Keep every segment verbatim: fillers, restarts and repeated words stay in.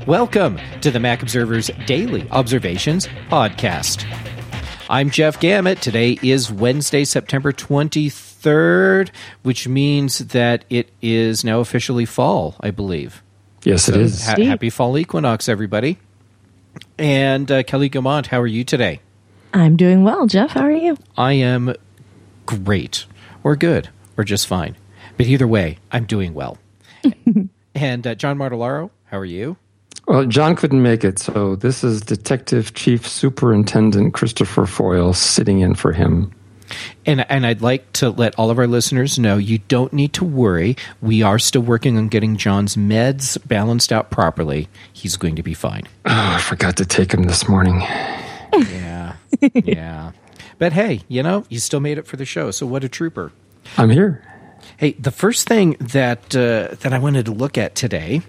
Welcome to the Mac Observer's Daily Observations Podcast. I'm Jeff Gamet. Today is Wednesday, September twenty-third, which means that it is now officially fall, I believe. Yes, so it is. Ha- happy fall equinox, everybody. And uh, Kelly Gamont, how are you today? I'm doing well, Jeff. How are you? I am great, or good, or just fine. But either way, I'm doing well. And uh, John Martellaro, how are you? Well, John couldn't make it, so this is Detective Chief Superintendent Christopher Foyle sitting in for him. And and I'd like to let all of our listeners know you don't need to worry. We are still working on getting John's meds balanced out properly. He's going to be fine. Oh, I forgot to take him this morning. Yeah, yeah. But hey, you know, you still made it for the show, so what a trooper. I'm here. Hey, the first thing that uh, that I wanted to look at today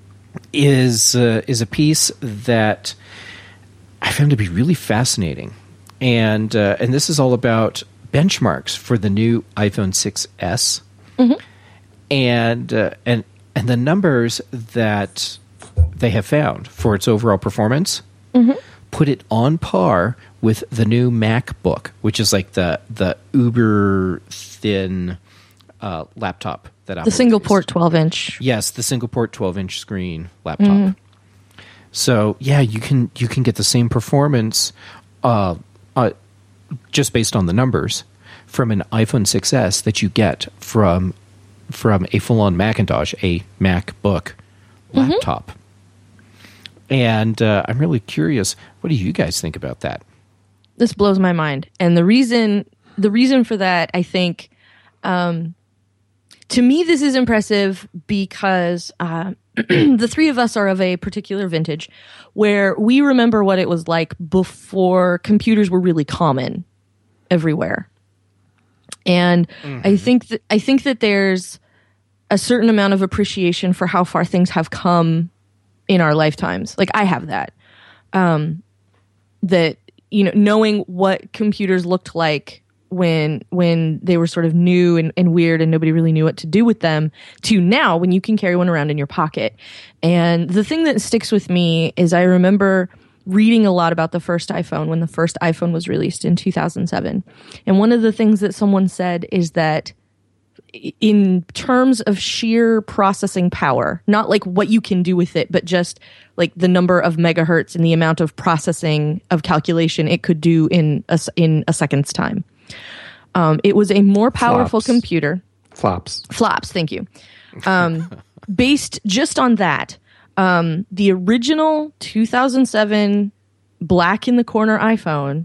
is uh, is a piece that I found to be really fascinating, and uh, and this is all about benchmarks for the new iPhone six S, mm-hmm. and uh, and and the numbers that they have found for its overall performance mm-hmm. put it on par with the new MacBook, which is like the the uber thin uh, laptop that Apple the single released. port twelve inch. Yes, the single port twelve inch screen laptop. Mm-hmm. So yeah, you can you can get the same performance, uh, uh, just based on the numbers, from an iPhone six S that you get from from a full on Macintosh, a MacBook laptop. Mm-hmm. And uh, I'm really curious, what do you guys think about that? This blows my mind, and the reason the reason for that, I think. Um, To me, this is impressive because uh, the three of us are of a particular vintage where we remember what it was like before computers were really common everywhere. And mm-hmm. I think that I think that there's a certain amount of appreciation for how far things have come in our lifetimes. Like I have that. Um, that, you know, knowing what computers looked like when when they were sort of new and, and weird and nobody really knew what to do with them, to now when you can carry one around in your pocket. And the thing that sticks with me is I remember reading a lot about the first iPhone when the first iPhone was released in two thousand seven. And one of the things that someone said is that in terms of sheer processing power, not like what you can do with it, but just like the number of megahertz and the amount of processing of calculation it could do in a, in a second's time. Um, it was a more powerful Flops. computer. Flops. Flops, thank you. Um, based just on that, um, the original two thousand seven black in the corner iPhone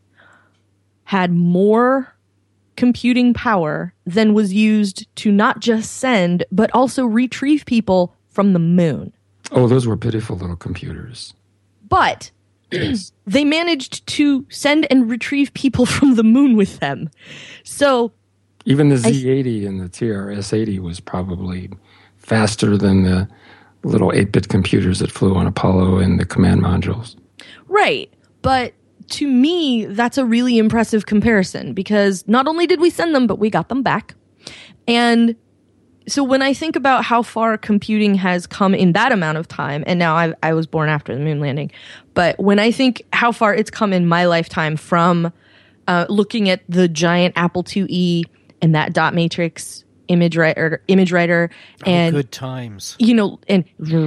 had more computing power than was used to not just send, but also retrieve people from the moon. Oh, those were pitiful little computers. But they managed to send and retrieve people from the moon with them. So even the Z eighty and the T R S eighty was probably faster than the little eight-bit computers that flew on Apollo and the command modules. Right. But to me, that's a really impressive comparison because not only did we send them, but we got them back. And so when I think about how far computing has come in that amount of time, and now I, I was born after the moon landing, but when I think how far it's come in my lifetime from uh, looking at the giant Apple two E and that dot matrix image writer, image writer, and oh, good times, you know, and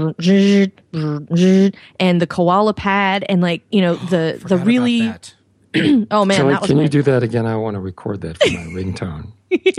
and the koala pad, and like you know the the really oh man, Kelly, that was can my... you do that again? I want to record that for my ringtone.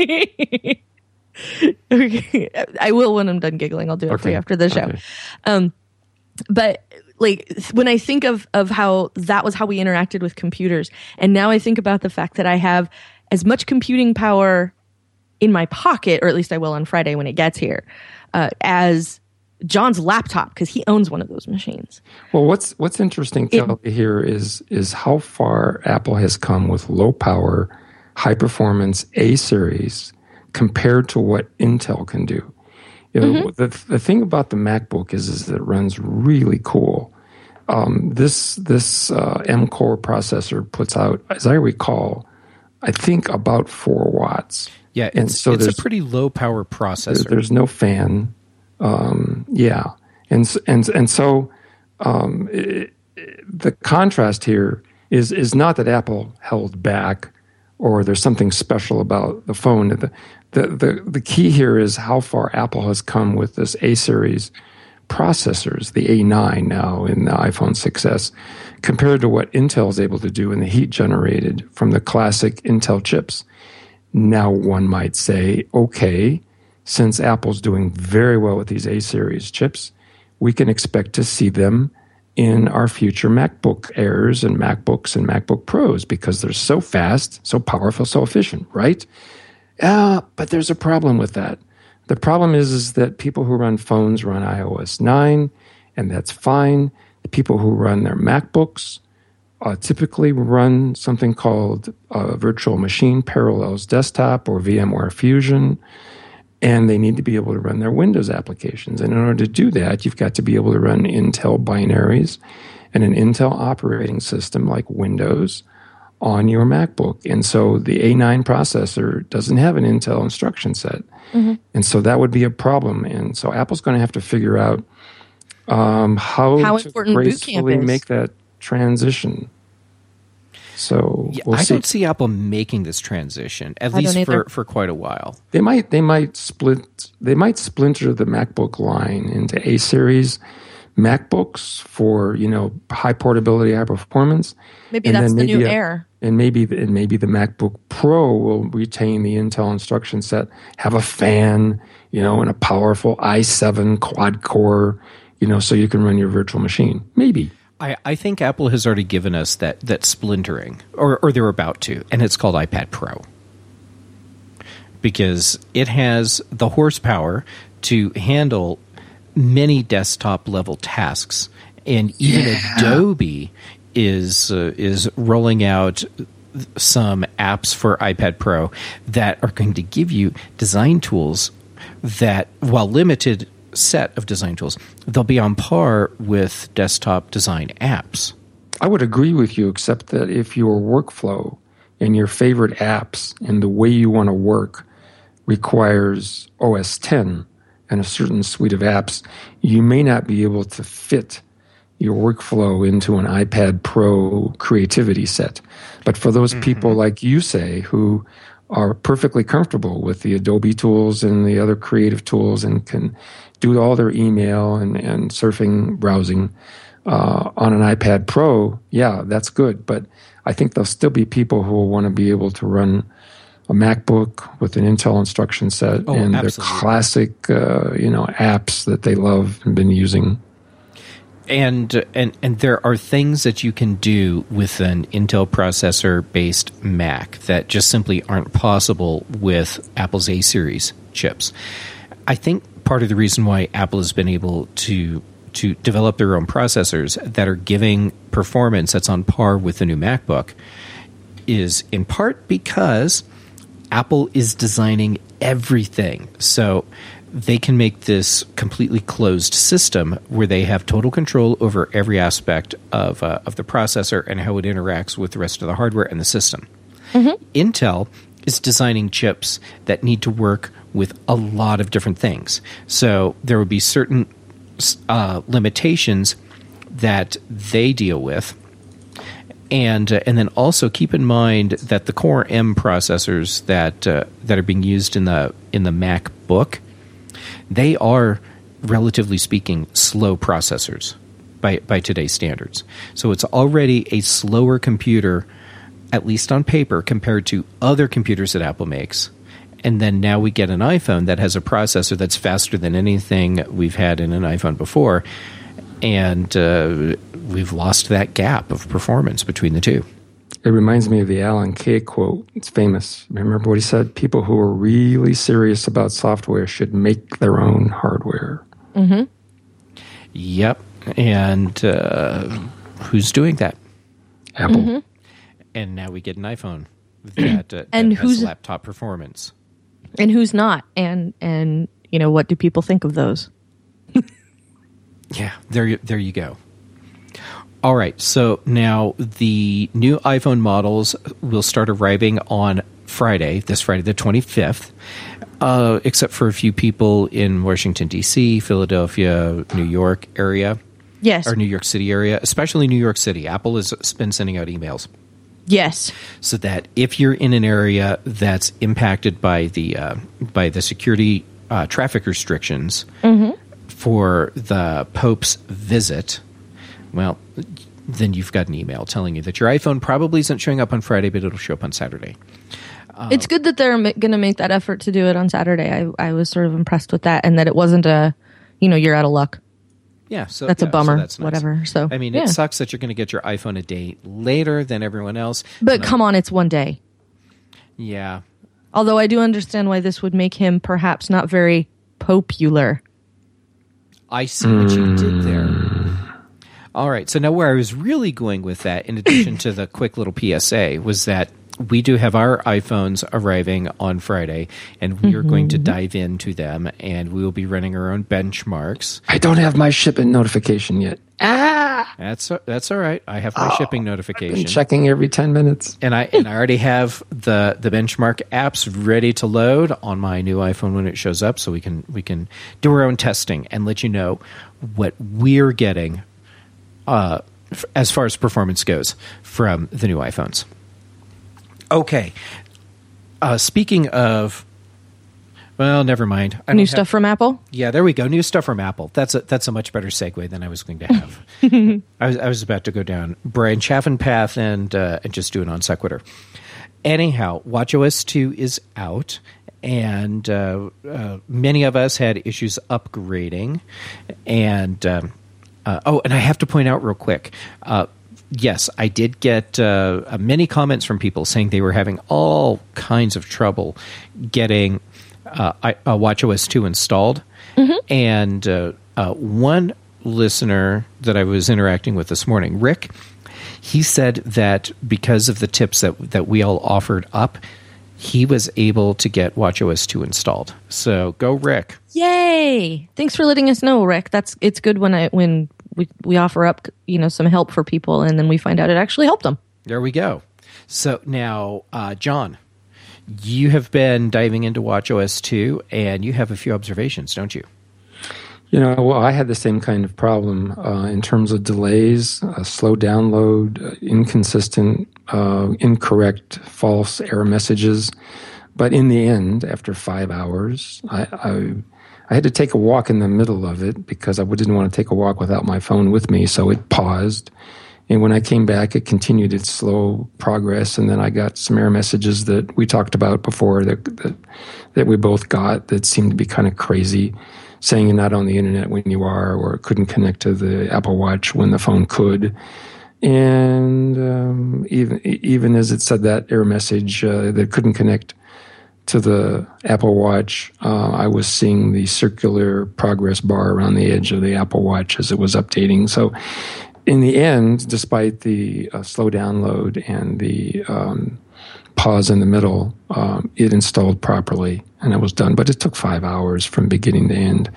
Okay. I will when I'm done giggling. I'll do it okay. for you after the show. Okay. Um, but like when I think of of how that was how we interacted with computers, and now I think about the fact that I have as much computing power in my pocket, or at least I will on Friday when it gets here, uh, as John's laptop because he owns one of those machines. Well, what's what's interesting, Kelly, it, here is is how far Apple has come with low power, high performance A series compared to what Intel can do. You know, mm-hmm. the the thing about the MacBook is is that it runs really cool. Um, this this uh, M-Core processor puts out, as I recall, I think about four watts. Yeah, it's, and so it's a pretty low power processor. There, there's no fan. Um, yeah. And s- and and so um, it, the contrast here is is not that Apple held back or there's something special about the phone. The, the the the key here is how far Apple has come with this A series processors, the A nine now in the iPhone six S, compared to what Intel is able to do in the heat generated from the classic Intel chips. Now one might say, okay, since Apple's doing very well with these A series chips, we can expect to see them in our future MacBook Airs and MacBooks and MacBook Pros because they're so fast, so powerful, so efficient, right? Uh, but there's a problem with that. The problem is, is that people who run phones run i O S nine, and that's fine. The people who run their MacBooks uh, typically run something called uh, Virtual Machine Parallels Desktop or VMware Fusion, and they need to be able to run their Windows applications. And in order to do that, you've got to be able to run Intel binaries and an Intel operating system like Windows on your MacBook. And so the A nine processor doesn't have an Intel instruction set. Mm-hmm. And so that would be a problem. And so Apple's going to have to figure out um, how, how to boot gracefully camp is. make that transition. So yeah, we'll I see. don't see Apple making this transition, at I least don't for, either. for quite a while. They might they might split they might splinter the MacBook line into A series MacBooks for, you know, high portability, high performance. Maybe and that's then the maybe new a- Air. And maybe and maybe the MacBook Pro will retain the Intel instruction set, have a fan, you know, and a powerful i seven quad core, you know, so you can run your virtual machine. Maybe. I, I think Apple has already given us that that splintering, or, or they're about to, and it's called iPad Pro. Because it has the horsepower to handle many desktop-level tasks. And even Yeah. Adobe is uh, is rolling out some apps for iPad Pro that are going to give you design tools that, while limited set of design tools, they'll be on par with desktop design apps. I would agree with you, except that if your workflow and your favorite apps and the way you want to work requires O S ten and a certain suite of apps, you may not be able to fit your workflow into an iPad Pro creativity set. But for those mm-hmm. people like you say who are perfectly comfortable with the Adobe tools and the other creative tools and can do all their email and, and surfing browsing uh, on an iPad Pro, yeah, that's good. But I think there'll still be people who will want to be able to run a MacBook with an Intel instruction set oh, and absolutely. their classic, uh, you know, apps that they love and been using. And and and there are things that you can do with an Intel processor-based Mac that just simply aren't possible with Apple's A series chips. I think part of the reason why Apple has been able to to develop their own processors that are giving performance that's on par with the new MacBook is in part because Apple is designing everything. So they can make this completely closed system where they have total control over every aspect of uh, of the processor and how it interacts with the rest of the hardware and the system. Mm-hmm. Intel is designing chips that need to work with a lot of different things. So there will be certain uh, limitations that they deal with. And uh, and then also keep in mind that the Core M processors that uh, that are being used in the in the MacBook, they are, relatively speaking, slow processors by by today's standards. So it's already a slower computer, at least on paper, compared to other computers that Apple makes. And then now we get an iPhone that has a processor that's faster than anything we've had in an iPhone before. And uh, we've lost that gap of performance between the two. It reminds me of the Alan Kay quote. It's famous. Remember what he said? People who are really serious about software should make their own hardware. Mm-hmm. Yep. And uh, who's doing that? Apple. Mm-hmm. And now we get an iPhone that, uh, and that who's, has laptop performance. And who's not? And, and you know, what do people think of those? Yeah, there you, there you go. All right, so now the new iPhone models will start arriving on Friday, this Friday the twenty-fifth, uh, except for a few people in Washington, D C, Philadelphia, New York area. Yes. Or New York City area, especially New York City. Apple has been sending out emails. Yes. So that if you're in an area that's impacted by the uh, by the security uh, traffic restrictions mm-hmm. for the Pope's visit, well, then you've got an email telling you that your iPhone probably isn't showing up on Friday, but it'll show up on Saturday. Um, it's good that they're m- going to make that effort to do it on Saturday. I, I was sort of impressed with that, and that it wasn't a, you know, you're out of luck. Yeah, so that's yeah, a bummer. So that's nice. Whatever. So I mean, yeah. it sucks that you're going to get your iPhone a day later than everyone else. But so come on, it's one day. Yeah. Although I do understand why this would make him perhaps not very popular. I see what you did there. All right. So now where I was really going with that, in addition to the quick little P S A, was that we do have our iPhones arriving on Friday, and we mm-hmm. are going to dive into them, and we will be running our own benchmarks. I don't have my shipping notification yet. Ah, that's that's all right. I have my oh, shipping notification. I've been checking every ten minutes, and I and I already have the the benchmark apps ready to load on my new iPhone when it shows up, so we can we can do our own testing and let you know what we're getting uh, f- as far as performance goes from the new iPhones. Okay. Uh, speaking of, well, never mind. I new stuff have, from Apple? Yeah, there we go. New stuff from Apple. That's a that's a much better segue than I was going to have. I was I was about to go down Brian Chaffin path and uh, and just do a non sequitur. Anyhow, watchOS two is out, and uh, uh, many of us had issues upgrading. And um, uh, oh, and I have to point out real quick. Uh, Yes, I did get uh, many comments from people saying they were having all kinds of trouble getting uh, I, uh, watchOS two installed. Mm-hmm. And uh, uh, one listener that I was interacting with this morning, Rick, he said that because of the tips that, that we all offered up, he was able to get watchOS two installed. So go, Rick. Yay. Thanks for letting us know, Rick. That's it's good when I when we we offer up, you know, some help for people, and then we find out it actually helped them. There we go. So now, uh, John, you have been diving into watchOS two, and you have a few observations, don't you? You know, well, I had the same kind of problem uh, in terms of delays, uh, slow download, uh, inconsistent, uh, incorrect, false error messages. But in the end, after five hours, I, I, I had to take a walk in the middle of it because I didn't want to take a walk without my phone with me, so it paused. And when I came back, it continued its slow progress, and then I got some error messages that we talked about before that that, that we both got that seemed to be kind of crazy, saying you're not on the internet when you are, or couldn't connect to the Apple Watch when the phone could. And um, even even as it said that error message uh, that couldn't connect to the Apple Watch, uh, I was seeing the circular progress bar around the edge of the Apple Watch as it was updating. So in the end, despite the uh, slow download and the um, pause in the middle, um, it installed properly and it was done. But it took five hours from beginning to end.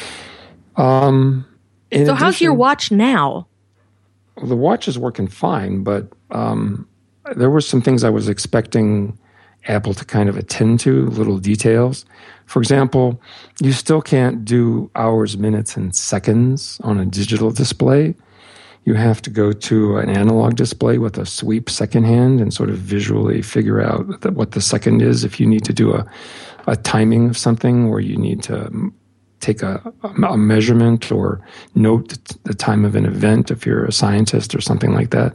Um, so addition, how's your watch now? The watch is working fine, but um, there were some things I was expecting Apple to kind of attend to, little details. For example, you still can't do hours, minutes, and seconds on a digital display. You have to go to an analog display with a sweep second hand and sort of visually figure out what the second is if you need to do a, a timing of something, or you need to take a, a measurement or note the time of an event if you're a scientist or something like that.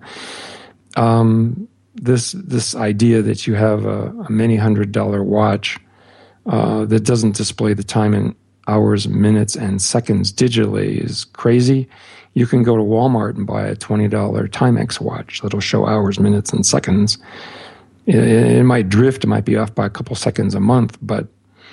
Um, this this idea that you have a, a many hundred dollar watch uh, that doesn't display the time in hours, minutes, and seconds digitally is crazy. You can go to Walmart and buy a twenty dollar Timex watch that'll show hours, minutes, and seconds. It, it might drift, it might be off by a couple seconds a month, but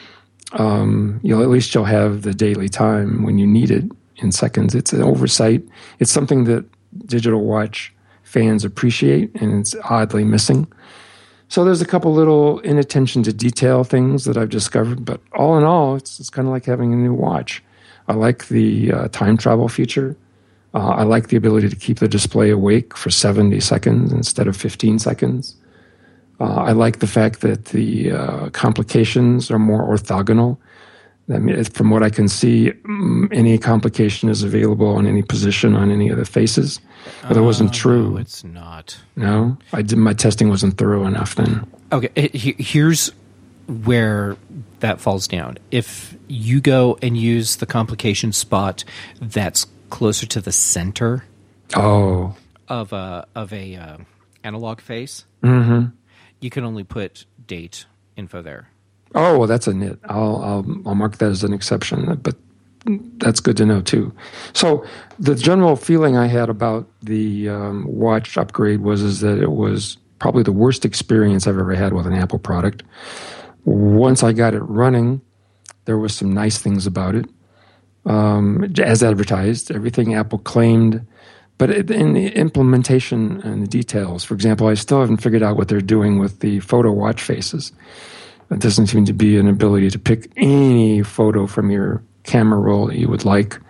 um, you'll at least you'll have the daily time when you need it in seconds. It's an oversight. It's something that digital watch fans appreciate, and it's oddly missing. So there's a couple little inattention to detail things that I've discovered, but all in all, it's, it's kind of like having a new watch. I like the uh, time travel feature. Uh, I like the ability to keep the display awake for seventy seconds instead of fifteen seconds. Uh, I like the fact that the uh, complications are more orthogonal. I mean, from what I can see, any complication is available on any position on any of the faces. But that wasn't true. No, it's not. No? I did, my testing wasn't thorough enough then. Okay, it, he, here's where that falls down. If you go and use the complication spot that's closer to the center oh. of a, of a uh, analog face, mm-hmm. you can only put date info there. Oh, well, that's a nit. I'll, I'll I'll mark that as an exception, but that's good to know too. So the general feeling I had about the um, watch upgrade was is that it was probably the worst experience I've ever had with an Apple product. Once I got it running, there was some nice things about it, um, as advertised. Everything Apple claimed, but in the implementation and the details, for example, I still haven't figured out what they're doing with the photo watch faces. It doesn't seem to be an ability to pick any photo from your camera roll that you would like.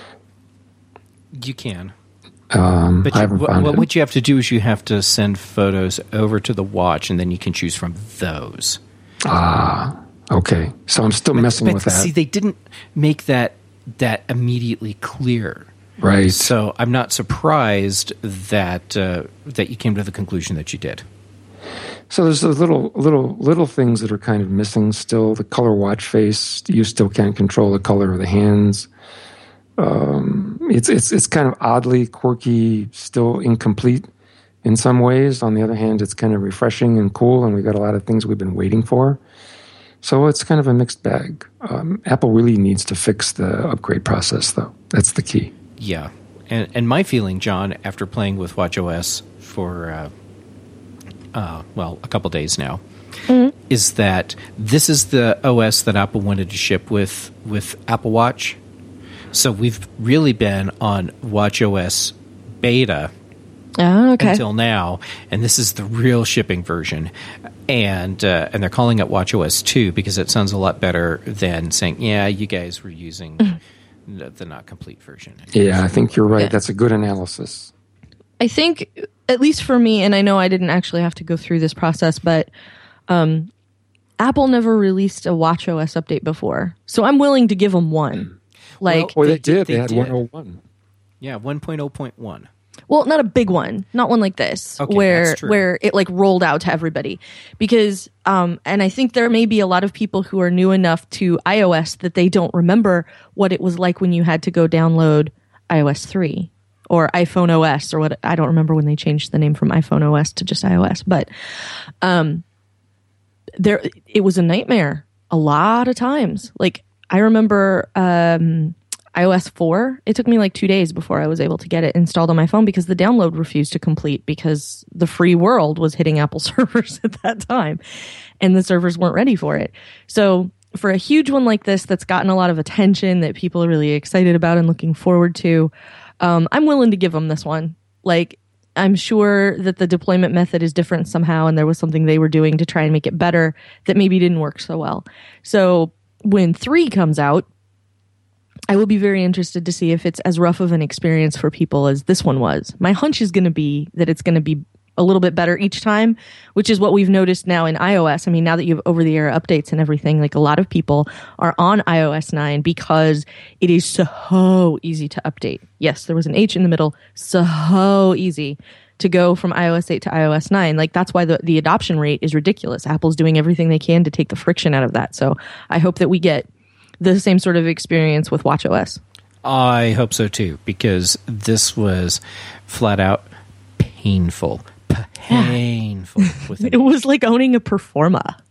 You can. Um, but I you, haven't what, found what, it. what you have to do is you have to send photos over to the watch, and then you can choose from those. Ah, okay. So I'm still but, messing but with that. See, they didn't make that that immediately clear. Right. So I'm not surprised that uh, that you came to the conclusion that you did. So there's those little, little, little things that are kind of missing still. The color watch face, you still can't control the color of the hands. Um, it's it's it's kind of oddly quirky, still incomplete in some ways. On the other hand, it's kind of refreshing and cool, and we've got a lot of things we've been waiting for. So it's kind of a mixed bag. Um, Apple really needs to fix the upgrade process, though. That's the key. Yeah, and and my feeling, John, after playing with watchOS for uh, uh, well a couple days now, mm-hmm. is that this is the O S that Apple wanted to ship with with Apple Watch. So we've really been on watchOS beta oh, okay. until now, and this is the real shipping version. And uh, and they're calling it watchOS two because it sounds a lot better than saying, yeah, you guys were using mm-hmm. the, the not complete version. Yeah, I think you're right. Yeah. That's a good analysis. I think, at least for me, and I know I didn't actually have to go through this process, but um, Apple never released a watchOS update before. So I'm willing to give them one. Like, well, they, they did. They, they had did. one oh one. Yeah, one point oh point one. Well, not a big one, not one like this, okay, where where it like rolled out to everybody. Because, um, and I think there may be a lot of people who are new enough to iOS that they don't remember what it was like when you had to go download iOS three or iPhone O S or what. I don't remember when they changed the name from iPhone O S to just iOS, but um, there it was a nightmare a lot of times. Like I remember. Um, iOS four, it took me like two days before I was able to get it installed on my phone because the download refused to complete because the free world was hitting Apple servers at that time and the servers weren't ready for it. So for a huge one like this that's gotten a lot of attention that people are really excited about and looking forward to, um, I'm willing to give them this one. Like, I'm sure that the deployment method is different somehow and there was something they were doing to try and make it better that maybe didn't work so well. So when three comes out, I will be very interested to see if it's as rough of an experience for people as this one was. My hunch is going to be that it's going to be a little bit better each time, which is what we've noticed now in iOS. I mean, now that you have over-the-air updates and everything, like a lot of people are on iOS nine because it is so easy to update. Yes, there was an H in the middle. So easy to go from iOS eight to iOS nine. Like that's why the, the adoption rate is ridiculous. Apple's doing everything they can to take the friction out of that. So I hope that we get the same sort of experience with watchOS. I hope so too, because this was flat out painful. Painful. With it was like owning a Performa.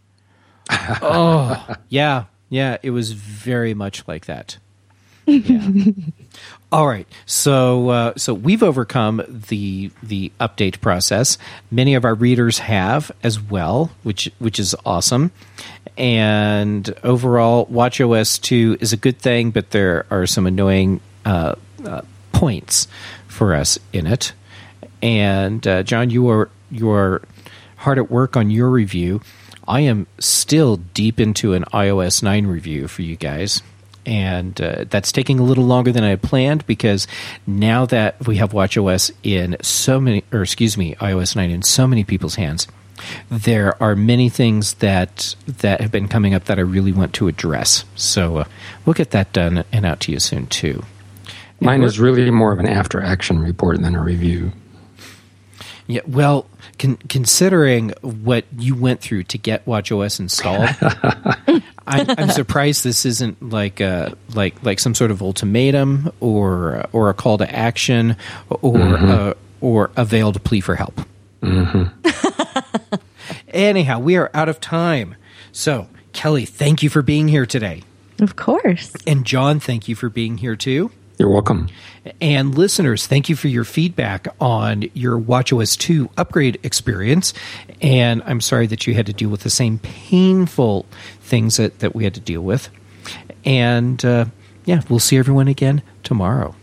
Oh, yeah. Yeah, it was very much like that. Yeah. All right. So uh, so we've overcome the the update process. Many of our readers have as well, which which is awesome. And overall, watchOS two is a good thing, but there are some annoying uh, uh, points for us in it. And uh, John, you are you are hard at work on your review. I am still deep into an iOS nine review for you guys. And uh, that's taking a little longer than I had planned because now that we have watchOS in so many, or excuse me, iOS nine in so many people's hands, there are many things that that have been coming up that I really want to address. So uh, we'll get that done and out to you soon, too. Mine is really more of an after-action report than a review. Yeah, well, con- considering what you went through to get WatchOS installed, I'm, I'm surprised this isn't like a, like like some sort of ultimatum or or a call to action or mm-hmm. a, or a veiled plea for help. Mm-hmm. Anyhow, we are out of time. So, Kelly, thank you for being here today. Of course. And John, thank you for being here too. You're welcome. And listeners, thank you for your feedback on your WatchOS two upgrade experience. And I'm sorry that you had to deal with the same painful things that, that we had to deal with. And uh, yeah, we'll see everyone again tomorrow.